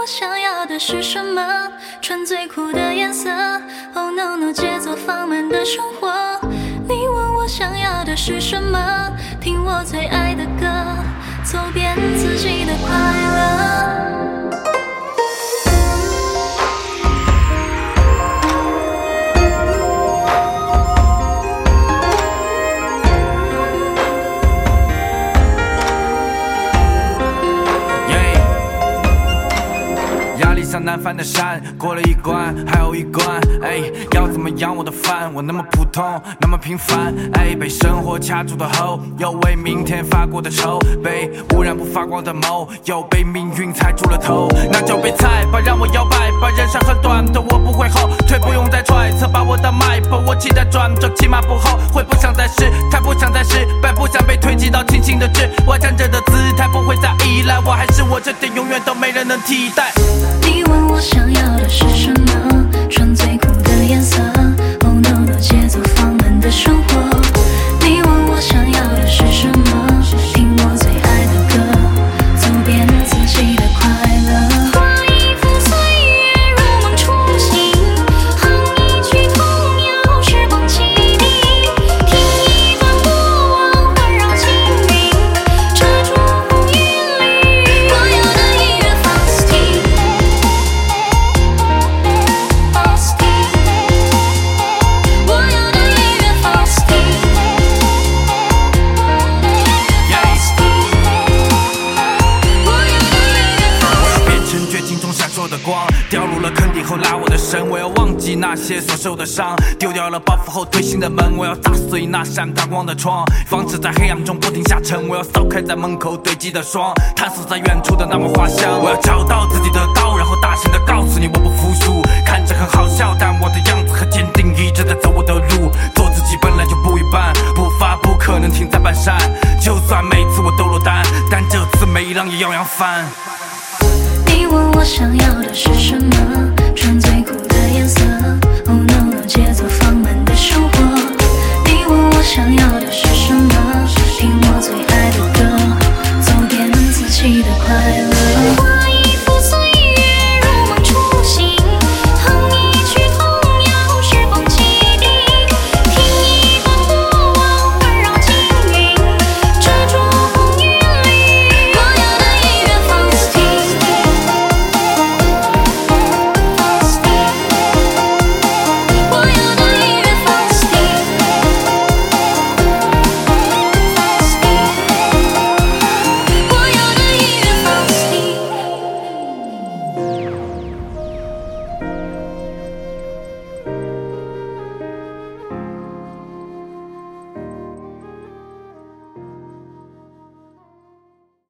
我想要的是什么？穿最酷的颜色 ，Oh no no， 节奏放慢的生活。你问我想要的是什么？听我最爱的歌，走遍自己的快乐。 像南方的山，过了一关还有一关，要怎么养我的饭？我那么普通，那么平凡，被生活掐住的喉，又为明天发过的愁，被污染不发光的眸，又被命运踩住了头，那就被踩吧，让我摇摆吧，人生很短的，我不会后退，不用再揣测，把我的脉搏，我期待转折，起码不后悔，不想再试，太不想再失败，不想被推挤到清醒的智，我站着的姿态不会再依赖，我还是我，这点永远都没人能替代。 你问我想要的是什么？穿最酷的颜色 ，Oh no no， 节奏放慢的生活。你问我想要的是什么？听我最爱的歌，走遍自己的快乐。画一幅岁月，如梦初醒，哼一曲童谣，时光启迪，听一段过往，环绕青云，遮住风雨里，我要的音乐放肆。 掉入了坑底后拉我的绳，我要忘记那些所受的伤，丢掉了包袱后推新的门，我要砸碎那扇大光的窗，防止在黑暗中不停下沉，我要扫开在门口堆积的霜，探索在远处的那抹花香，我要找到自己的道，然后大声地告诉你我不服输，看着很好笑，但我的样子很坚定，一直在走我的路，做自己本来就不一般，步伐不可能停在半山，就算每次我都落单，但这次每一浪也要扬帆。 你问我想要的是什么？